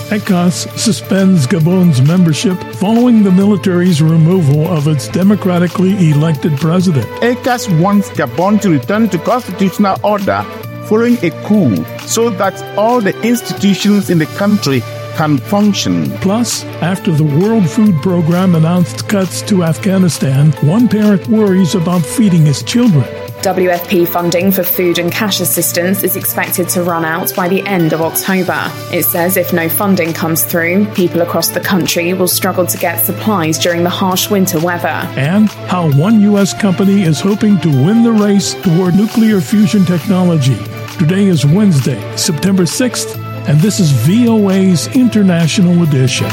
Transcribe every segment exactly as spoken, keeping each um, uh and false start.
ECOWAS suspends Gabon's membership following the military's removal of its democratically elected president. ECOWAS wants Gabon to return to constitutional order following a coup so that all the institutions in the country can function. Plus, after the World Food Program announced cuts to Afghanistan, one parent worries about feeding his children. W F P funding for food and cash assistance is expected to run out by the end of October. It says if no funding comes through, people across the country will struggle to get supplies during the harsh winter weather. And how one U S company is hoping to win the race toward nuclear fusion technology. Today is Wednesday, September sixth, and this is V O A's International Edition.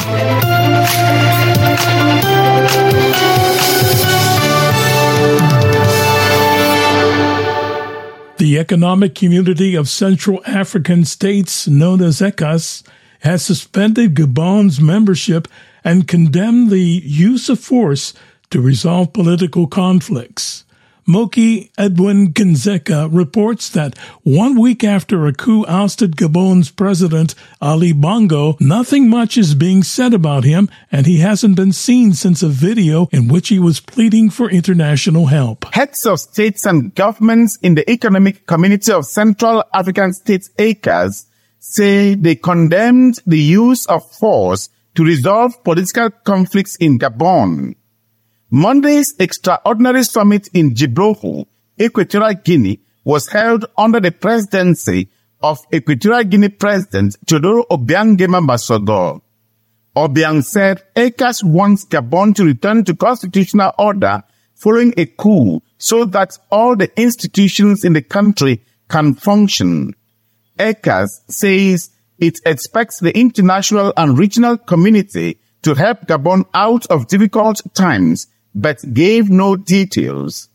The Economic Community of Central African States, known as ECOWAS, has suspended Gabon's membership and condemned the use of force to resolve political conflicts. Moki Edwin Kinzeka reports that one week after a coup ousted Gabon's president, Ali Bongo, nothing much is being said about him, and he hasn't been seen since a video in which he was pleading for international help. Heads of states and governments in the Economic Community of Central African States, ECOWAS, say they condemned the use of force to resolve political conflicts in Gabon. Monday's extraordinary summit in Djibouti, Equatorial Guinea, was held under the presidency of Equatorial Guinea President Teodoro Obiang Nguema Basogo. Obiang said ECOWAS wants Gabon to return to constitutional order following a coup so that all the institutions in the country can function. ECOWAS says it expects the international and regional community to help Gabon out of difficult times, but gave no details.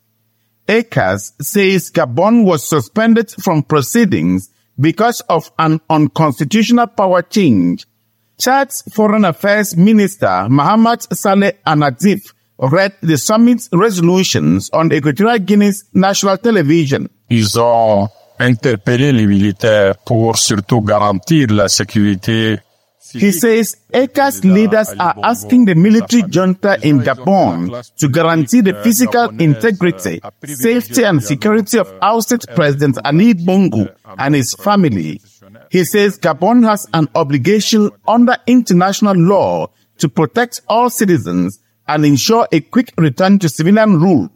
ECOWAS says Gabon was suspended from proceedings because of an unconstitutional power change. Chad's Foreign Affairs Minister Mohamed Saleh Anadif read the summit's resolutions on Equatorial Guinea's national television. Ils ont interpellé les militaires pour surtout garantir la sécurité. He says ECOWAS leaders are asking the military junta in Gabon to guarantee the physical integrity, safety and security of ousted President Ali Bongo and his family. He says Gabon has an obligation under international law to protect all citizens and ensure a quick return to civilian rule.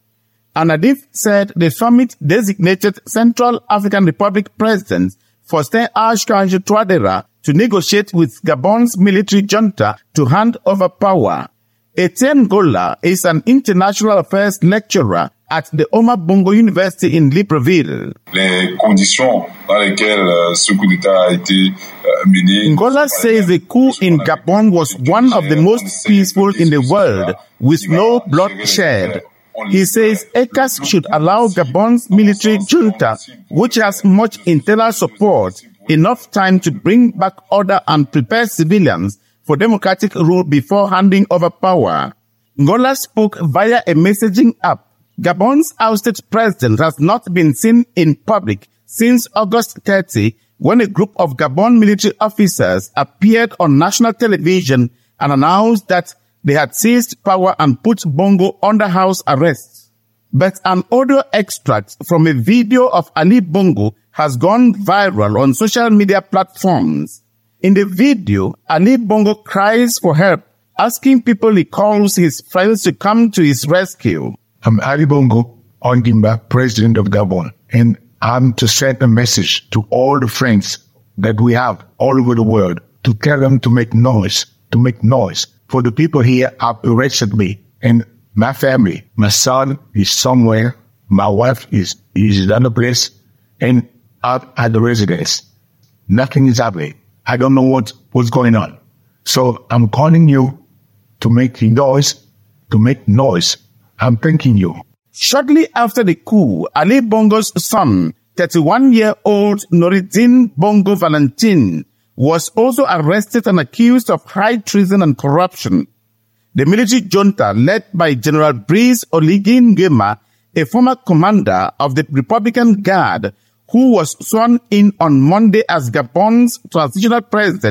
Anadif said the summit designated Central African Republic President Faustin Archange Touadéra to negotiate with Gabon's military junta to hand over power. Etienne Gola is an international affairs lecturer at the Omar Bongo University in Libreville. Les conditions dans lesquelles ce coup d'État a été mené. Ngola says the coup in Gabon was one of the most peaceful in the world, with no bloodshed. He says ECOWAS should allow Gabon's military junta, which has much internal support, enough time to bring back order and prepare civilians for democratic rule before handing over power. Ngola spoke via a messaging app. Gabon's ousted president has not been seen in public since August thirtieth, when a group of Gabon military officers appeared on national television and announced that they had seized power and put Bongo under house arrest. But an audio extract from a video of Ali Bongo has gone viral on social media platforms. In the video, Ali Bongo cries for help, asking people he calls his friends to come to his rescue. I'm Ali Bongo Ondimba, President of Gabon, and I'm to send a message to all the friends that we have all over the world to tell them to make noise, to make noise. For the people here have arrested me and my family. My son is somewhere, my wife is, is in another place, and I'm at the residence. Nothing is happening. I don't know what, what's going on. So I'm calling you to make noise, to make noise. I'm thanking you. Shortly after the coup, Ali Bongo's son, thirty-one-year-old Noureddine Bongo Valentin, was also arrested and accused of high treason and corruption. The military junta, led by General Brice Oligui Nguema, a former commander of the Republican Guard, who was sworn in on Monday as Gabon's transitional president,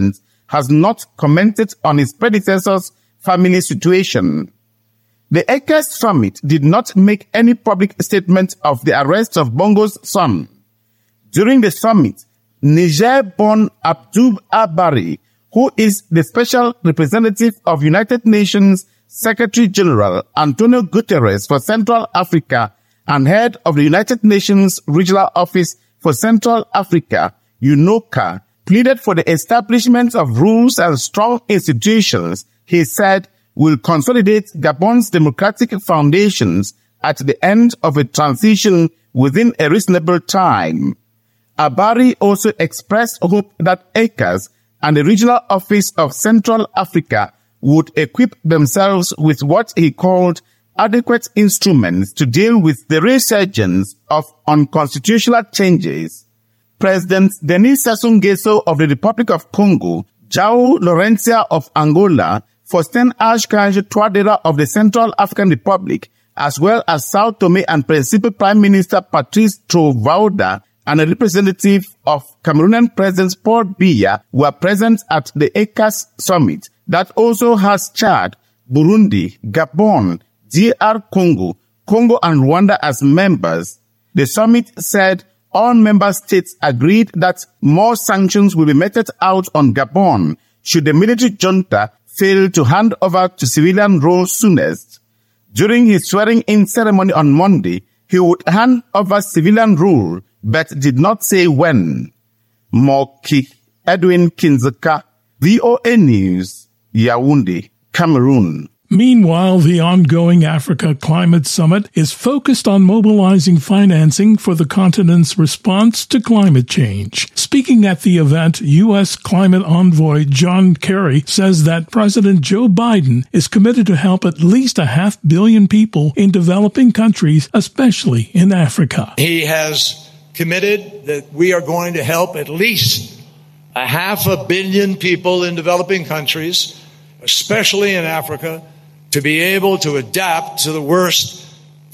has not commented on his predecessor's family situation. The ECCAS summit did not make any public statement of the arrest of Bongo's son. During the summit, Niger-born Abdou Abari, who is the special representative of United Nations Secretary General Antonio Guterres for Central Africa and head of the United Nations Regional Office for Central Africa, UNOCA, pleaded for the establishment of rules and strong institutions, he said, will consolidate Gabon's democratic foundations at the end of a transition within a reasonable time. Abari also expressed hope that ECCAS and the Regional Office of Central Africa would equip themselves with what he called adequate instruments to deal with the resurgence of unconstitutional changes. President Denis Sassou Nguesso of the Republic of Congo, João Lourenço of Angola, Faustin Archange Touadéra of the Central African Republic, as well as Sao Tome and Principe Prime Minister Patrice Trovoada and a representative of Cameroonian President Paul Biya were present at the ECCAS summit that also has Chad, Burundi, Gabon, D R Congo, Congo and Rwanda as members. The summit said all member states agreed that more sanctions will be meted out on Gabon should the military junta fail to hand over to civilian rule soonest. During his swearing-in ceremony on Monday, he would hand over civilian rule, but did not say when. Moki Edwin Kinzeka, V O A News, Yaoundé, Cameroon. Meanwhile, the ongoing Africa Climate Summit is focused on mobilizing financing for the continent's response to climate change. Speaking at the event, U S climate envoy John Kerry says that President Joe Biden is committed to help at least a half billion people in developing countries, especially in Africa. He has committed that we are going to help at least a half a billion people in developing countries, especially in Africa, to be able to adapt to the worst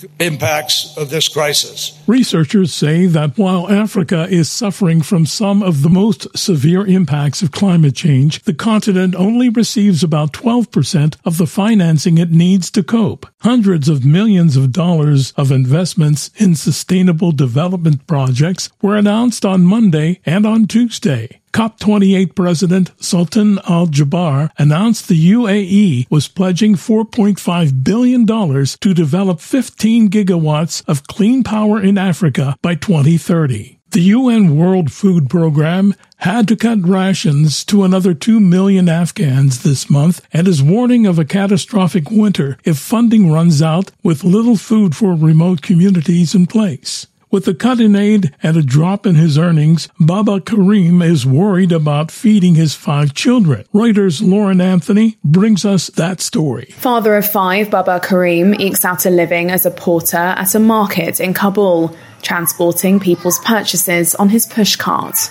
impacts of this crisis. Researchers say that while Africa is suffering from some of the most severe impacts of climate change, the continent only receives about twelve percent of the financing it needs to cope. Hundreds of millions of dollars of investments in sustainable development projects were announced on Monday and on Tuesday. COP twenty-eight President Sultan Al-Jaber announced the U A E was pledging four point five billion dollars to develop fifteen gigawatts of clean power in Africa by twenty thirty. The U N World Food Program had to cut rations to another two million Afghans this month and is warning of a catastrophic winter if funding runs out with little food for remote communities in place. With the cut in aid and a drop in his earnings, Baba Karim is worried about feeding his five children. Reuters' Lauren Anthony brings us that story. Father of five, Baba Karim ekes out a living as a porter at a market in Kabul, transporting people's purchases on his pushcart.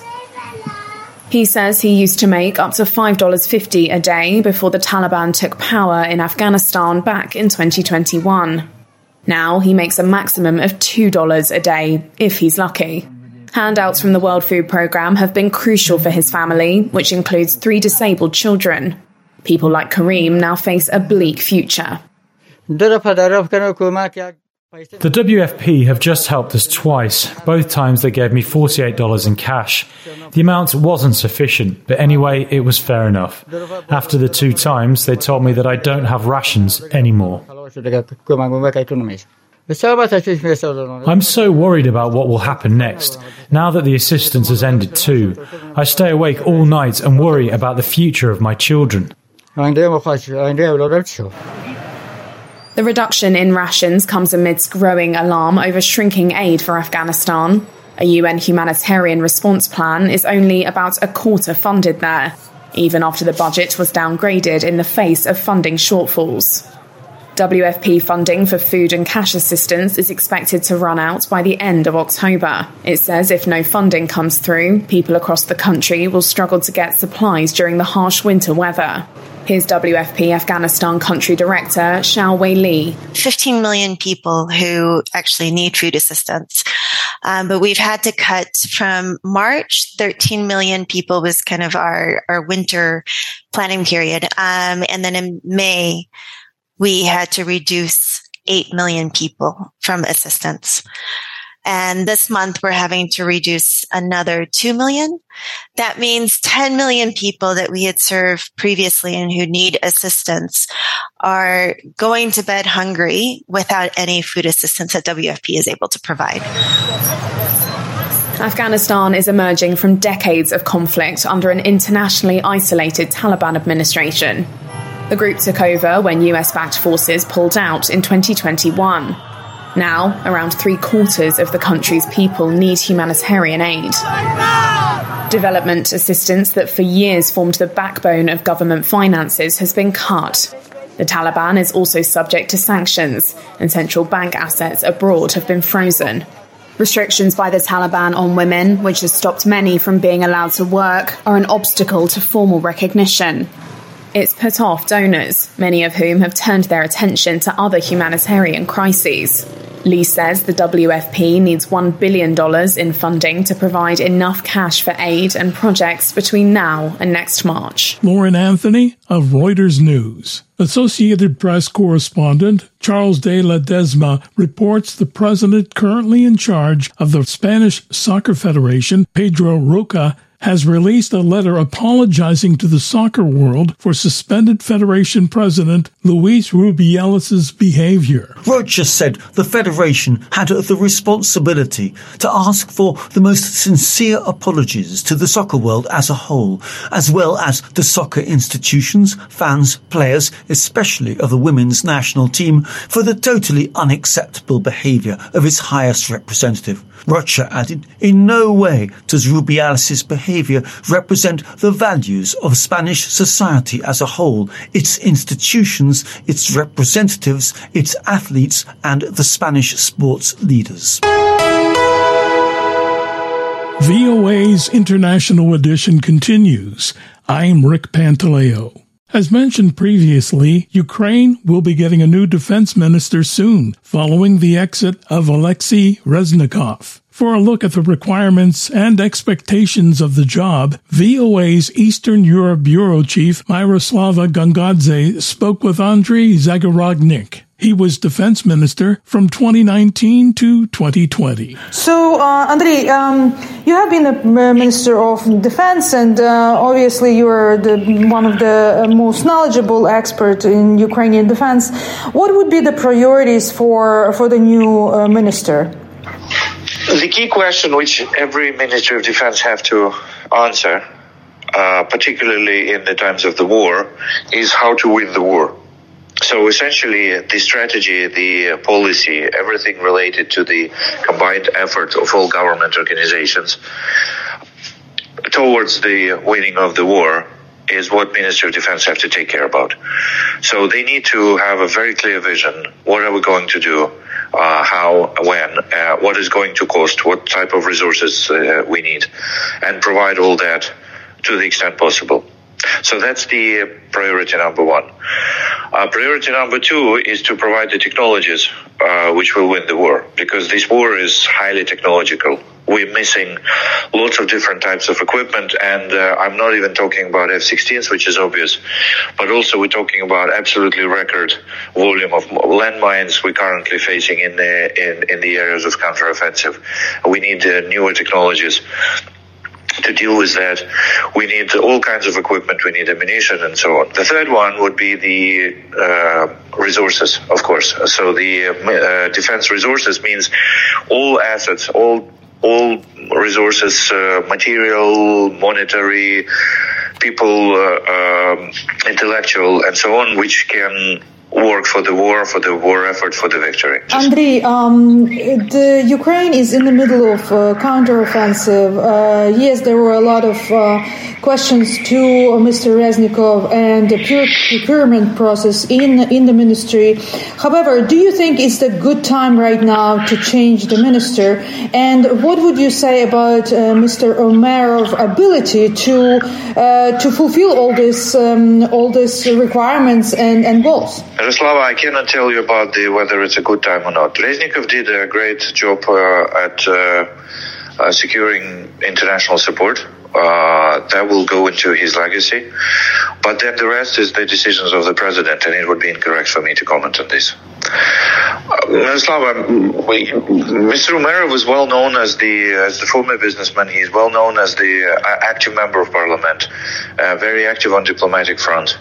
He says he used to make up to five dollars fifty a day before the Taliban took power in Afghanistan back in twenty twenty-one. Now he makes a maximum of two dollars a day, if he's lucky. Handouts from the World Food Programme have been crucial for his family, which includes three disabled children. People like Karim now face a bleak future. The W F P have just helped us twice. Both times they gave me forty-eight dollars in cash. The amount wasn't sufficient, but anyway, it was fair enough. After the two times, they told me that I don't have rations anymore. I'm so worried about what will happen next, now that the assistance has ended too. I stay awake all night and worry about the future of my children. The reduction in rations comes amidst growing alarm over shrinking aid for Afghanistan. A U N humanitarian response plan is only about a quarter funded there, even after the budget was downgraded in the face of funding shortfalls. W F P funding for food and cash assistance is expected to run out by the end of October. It says if no funding comes through, people across the country will struggle to get supplies during the harsh winter weather. Here's W F P Afghanistan Country Director Xiao Wei Li. fifteen million people who actually need food assistance. Um, but we've had to cut from March, thirteen million people was kind of our, our winter planning period. Um, and then in May, we had to reduce eight million people from assistance. And this month we're having to reduce another two million. That means ten million people that we had served previously and who need assistance are going to bed hungry without any food assistance that W F P is able to provide. Afghanistan is emerging from decades of conflict under an internationally isolated Taliban administration. The group took over when U S-backed forces pulled out in twenty twenty-one. Now, around three quarters of the country's people need humanitarian aid. Development assistance that for years formed the backbone of government finances has been cut. The Taliban is also subject to sanctions, and central bank assets abroad have been frozen. Restrictions by the Taliban on women, which has stopped many from being allowed to work, are an obstacle to formal recognition. It's put off donors, many of whom have turned their attention to other humanitarian crises. Lee says the W F P needs one billion dollars in funding to provide enough cash for aid and projects between now and next March. Lauren Anthony of Reuters News. Associated Press correspondent Charles de Ledesma reports the president currently in charge of the Spanish Soccer Federation, Pedro Roca, has released a letter apologizing to the soccer world for suspended Federation President Luis Rubiales' behavior. Rocha said the Federation had the responsibility to ask for the most sincere apologies to the soccer world as a whole, as well as the soccer institutions, fans, players, especially of the women's national team, for the totally unacceptable behavior of its highest representative. Rocha added, in no way does Rubiales' behavior represent the values of Spanish society as a whole, its institutions, its representatives, its athletes, and the Spanish sports leaders. V O A's International Edition continues. I'm Rick Pantaleo. As mentioned previously, Ukraine will be getting a new defense minister soon, following the exit of Alexei Reznikov. For a look at the requirements and expectations of the job, V O A's Eastern Europe Bureau Chief Myroslava Gangadze spoke with Andriy Zagorodnik. He was defense minister from twenty nineteen to twenty twenty. So, uh, Andriy, um, you have been the minister of defense, and uh, obviously you are the, one of the most knowledgeable experts in Ukrainian defense. What would be the priorities for for the new uh, minister? The key question which every Minister of Defense have to answer, uh, particularly in the times of the war, is how to win the war. So essentially, the strategy, the policy, everything related to the combined effort of all government organizations towards the winning of the war is what Minister of Defense have to take care about. So they need to have a very clear vision. What are we going to do? Uh, how, when, uh, what is going to cost, what type of resources uh, we need, and provide all that to the extent possible. So that's the priority number one. Uh, priority number two is to provide the technologies uh, which will win the war, because this war is highly technological. We're missing lots of different types of equipment, and uh, I'm not even talking about F sixteens, which is obvious, but also we're talking about absolutely record volume of landmines we're currently facing in the, in, in the areas of counteroffensive. We need uh, newer technologies to deal with that. We need all kinds of equipment, we need ammunition and so on. The third one would be the uh, resources, of course. So the uh, defense resources means all assets, all all resources, uh, material, monetary, people, uh, um, intellectual, and so on, which can work for the war, for the war effort, for the victory. Andriy, um, the Ukraine is in the middle of uh, counteroffensive. Uh, yes, there were a lot of uh, questions to Mister Reznikov and the procurement process in in the ministry. However, do you think it's a good time right now to change the minister? And what would you say about uh, Mister Umerov's ability to uh, to fulfill all this um, all these requirements and, and goals? Miroslava, I cannot tell you about the whether it's a good time or not. Reznikov did a great job uh, at uh, uh, securing international support. Uh, that will go into his legacy. But then the rest is the decisions of the president, and it would be incorrect for me to comment on this. Uh, Miroslava, we, Mister Umerov is well known as the as the former businessman. He is well known as the uh, active member of parliament, uh, very active on diplomatic front.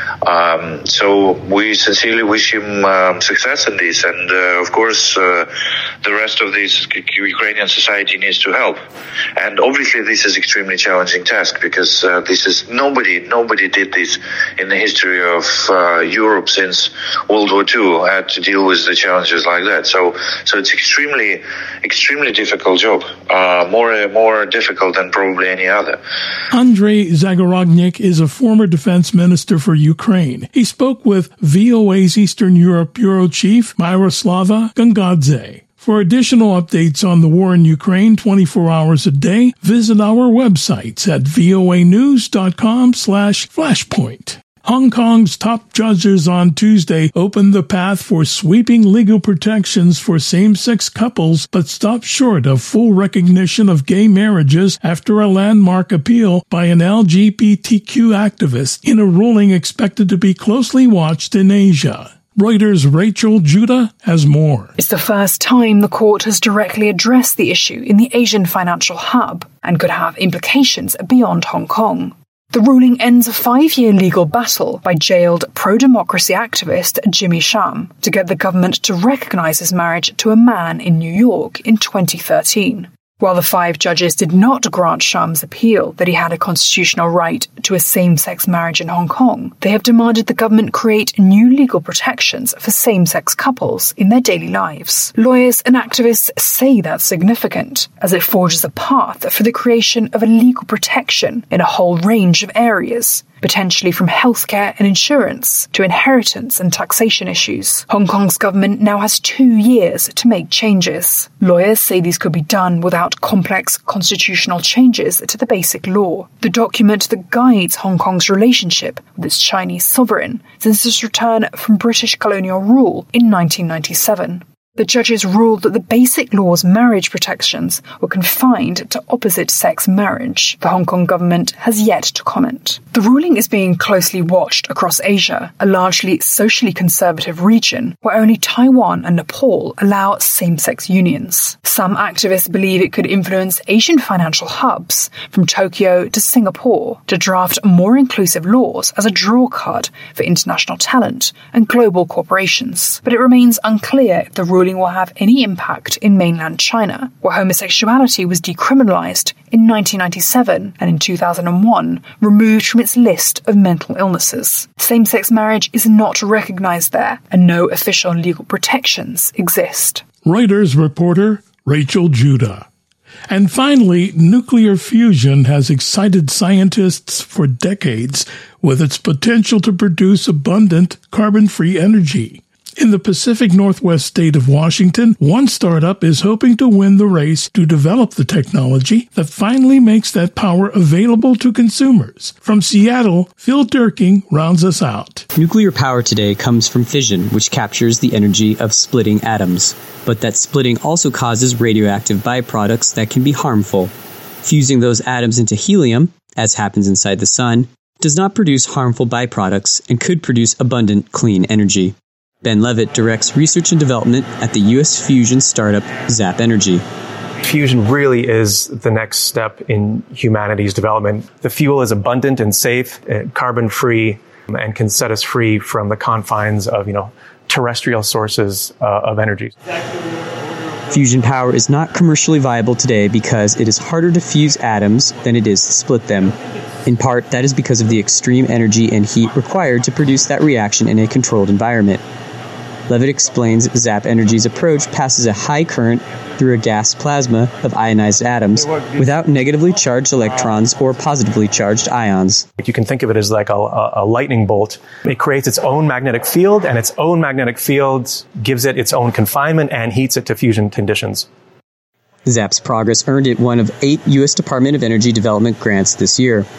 Um, so we sincerely wish him um, success in this, and uh, of course uh, the rest of this Ukrainian society needs to help. And obviously this is extremely challenging task, because uh, this is nobody nobody did this in the history of uh, Europe since World War Two, had to deal with the challenges like that. So so it's extremely extremely difficult job, uh, more more difficult than probably any other. Andrei Zagorodnik is a former defense minister for Ukraine. He spoke with V O A's Eastern Europe Bureau Chief Myroslava Gangadze. For additional updates on the war in Ukraine twenty-four hours a day, visit our websites at voanews.com slash flashpoint. Hong Kong's top judges on Tuesday opened the path for sweeping legal protections for same-sex couples, but stopped short of full recognition of gay marriages after a landmark appeal by an L G B T Q activist in a ruling expected to be closely watched in Asia. Reuters' Rachel Judah has more. It's the first time the court has directly addressed the issue in the Asian financial hub and could have implications beyond Hong Kong. The ruling ends a five-year legal battle by jailed pro-democracy activist Jimmy Sham to get the government to recognize his marriage to a man in New York in twenty thirteen. While the five judges did not grant Sham's appeal that he had a constitutional right to a same-sex marriage in Hong Kong, they have demanded the government create new legal protections for same-sex couples in their daily lives. Lawyers and activists say that's significant, as it forges a path for the creation of a legal protection in a whole range of areas, potentially from healthcare and insurance to inheritance and taxation issues. Hong Kong's government now has two years to make changes. Lawyers say these could be done without complex constitutional changes to the basic law, the document that guides Hong Kong's relationship with its Chinese sovereign since its return from British colonial rule in nineteen ninety-seven. The judges ruled that the basic law's marriage protections were confined to opposite-sex marriage. The Hong Kong government has yet to comment. The ruling is being closely watched across Asia, a largely socially conservative region where only Taiwan and Nepal allow same-sex unions. Some activists believe it could influence Asian financial hubs, from Tokyo to Singapore, to draft more inclusive laws as a drawcard for international talent and global corporations. But it remains unclear if the ruling will have any impact in mainland China, where homosexuality was decriminalized in nineteen ninety-seven and in two thousand one removed from its list of mental illnesses. Same-sex marriage is not recognized there, and no official legal protections exist. Reuters reporter Rachel Judah. And finally, nuclear fusion has excited scientists for decades with its potential to produce abundant carbon-free energy. In the Pacific Northwest state of Washington, one startup is hoping to win the race to develop the technology that finally makes that power available to consumers. From Seattle, Phil Durking rounds us out. Nuclear power today comes from fission, which captures the energy of splitting atoms. But that splitting also causes radioactive byproducts that can be harmful. Fusing those atoms into helium, as happens inside the sun, does not produce harmful byproducts and could produce abundant clean energy. Ben Levitt directs research and development at the U S fusion startup Zap Energy. Fusion really is the next step in humanity's development. The fuel is abundant and safe, carbon-free, and can set us free from the confines of, you know, terrestrial sources uh, of energy. Fusion power is not commercially viable today because it is harder to fuse atoms than it is to split them. In part, that is because of the extreme energy and heat required to produce that reaction in a controlled environment. Levitt explains Zap Energy's approach passes a high current through a gas plasma of ionized atoms without negatively charged electrons or positively charged ions. You can think of it as like a, a lightning bolt. It creates its own magnetic field, and its own magnetic field gives it its own confinement and heats it to fusion conditions. Zap's progress earned it one of eight U S Department of Energy development grants this year.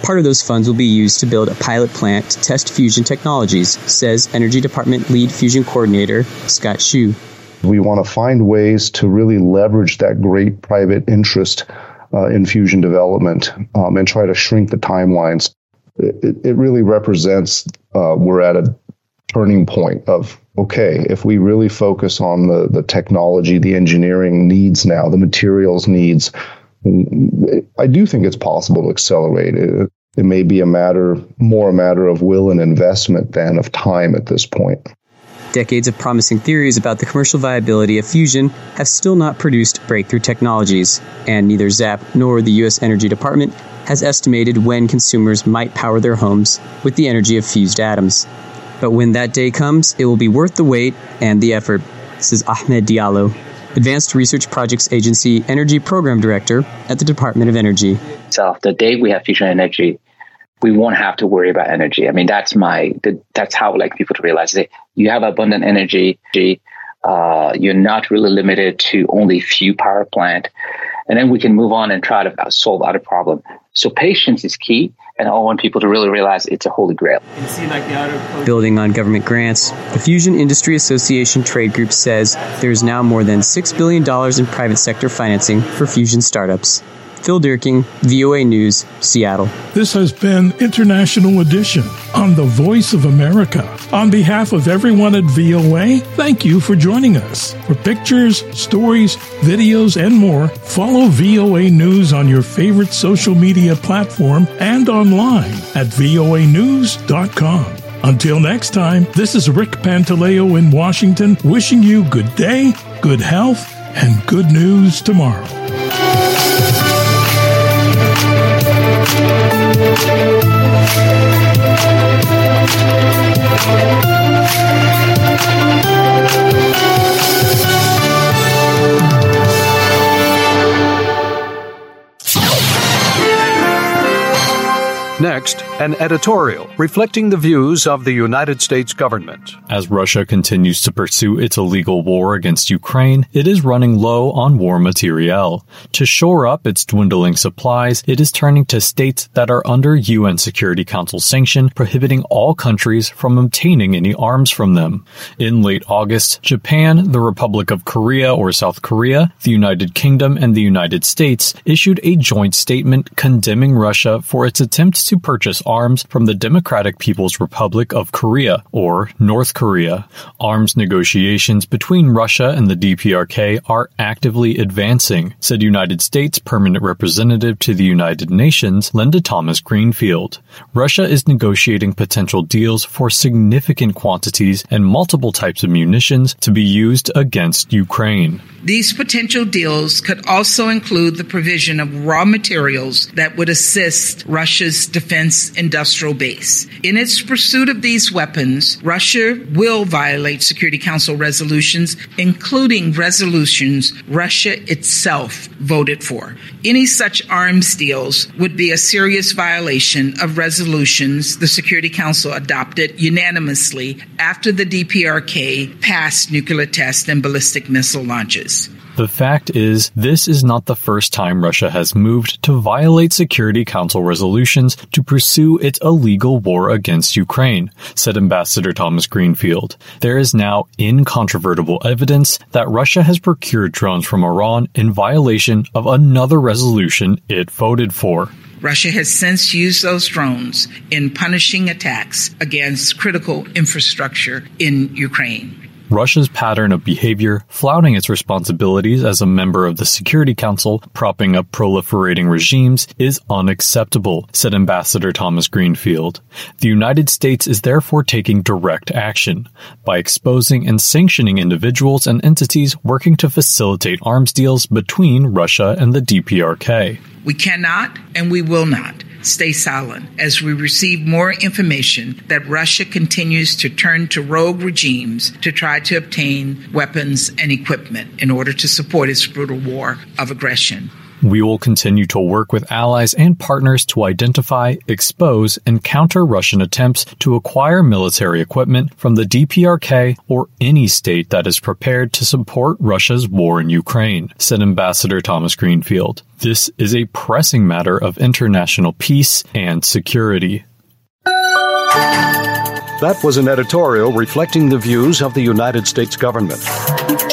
Part of those funds will be used to build a pilot plant to test fusion technologies, says Energy Department Lead Fusion Coordinator Scott Hsu. We want to find ways to really leverage that great private interest uh, in fusion development um, and try to shrink the timelines. It, it really represents uh, we're at a turning point of, okay, if we really focus on the, the technology, the engineering needs now, the materials needs, I do think it's possible to accelerate it. It may be a matter, more a matter of will and investment than of time at this point. Decades of promising theories about the commercial viability of fusion have still not produced breakthrough technologies, and neither ZAPP nor the U S Energy Department has estimated when consumers might power their homes with the energy of fused atoms. But when that day comes, it will be worth the wait and the effort, says Ahmed Diallo, Advanced Research Projects Agency Energy Program Director at the Department of Energy. So the day we have fusion energy, we won't have to worry about energy. I mean, that's my, that's how I like people to realize it. You have abundant energy. Uh, you're not really limited to only few power plant. And then we can move on and try to solve other problems. So patience is key. And I want people to really realize it's a holy grail. Building on government grants, the Fusion Industry Association Trade Group says there is now more than six billion dollars in private sector financing for fusion startups. Phil Durking, V O A News, Seattle. This has been International Edition on the Voice of America. On behalf of everyone at V O A, thank you for joining us. For pictures, stories, videos, and more, follow V O A News on your favorite social media platform and online at V O A news dot com. Until next time, this is Rick Pantaleo in Washington, wishing you good day, good health, and good news tomorrow. Next, an editorial reflecting the views of the United States government. As Russia continues to pursue its illegal war against Ukraine, it is running low on war materiel. To shore up its dwindling supplies, it is turning to states that are under U N Security Council sanction, prohibiting all countries from obtaining any arms from them. In late August, Japan, the Republic of Korea or South Korea, the United Kingdom, and the United States issued a joint statement condemning Russia for its attempts to purchase arms from the Democratic People's Republic of Korea, or North Korea. Arms negotiations between Russia and the D P R K are actively advancing, said United States Permanent Representative to the United Nations, Linda Thomas Greenfield. Russia is negotiating potential deals for significant quantities and multiple types of munitions to be used against Ukraine. These potential deals could also include the provision of raw materials that would assist Russia's defense industrial base. In its pursuit of these weapons, Russia will violate Security Council resolutions, including resolutions Russia itself voted for. Any such arms deals would be a serious violation of resolutions the Security Council adopted unanimously after the D P R K passed nuclear tests and ballistic missile launches. The fact is, this is not the first time Russia has moved to violate Security Council resolutions to pursue its illegal war against Ukraine, said Ambassador Thomas Greenfield. There is now incontrovertible evidence that Russia has procured drones from Iran in violation of another resolution it voted for. Russia has since used those drones in punishing attacks against critical infrastructure in Ukraine. Russia's pattern of behavior, flouting its responsibilities as a member of the Security Council, propping up proliferating regimes, is unacceptable, said Ambassador Thomas Greenfield. The United States is therefore taking direct action by exposing and sanctioning individuals and entities working to facilitate arms deals between Russia and the D P R K. We cannot and we will not stay silent as we receive more information that Russia continues to turn to rogue regimes to try to obtain weapons and equipment in order to support its brutal war of aggression. We will continue to work with allies and partners to identify, expose, and counter Russian attempts to acquire military equipment from the D P R K or any state that is prepared to support Russia's war in Ukraine, said Ambassador Thomas Greenfield. This is a pressing matter of international peace and security. That was an editorial reflecting the views of the United States government.